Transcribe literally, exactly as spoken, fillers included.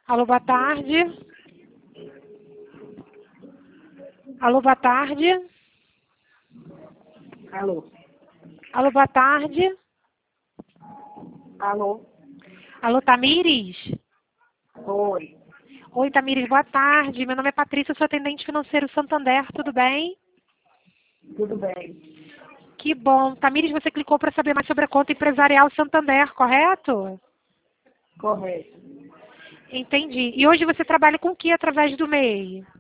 Alô, boa tarde. Alô, boa tarde. Alô. Alô, boa tarde. Alô. Alô, Tamires? Oi. Oi, Tamires, boa tarde. Meu nome é Patrícia, eu sou atendente financeiro Santander, tudo bem? Tudo bem. Que bom. Tamires, você clicou para saber mais sobre a conta empresarial Santander, correto? Correto. Entendi. E hoje você trabalha com o que através do M E I?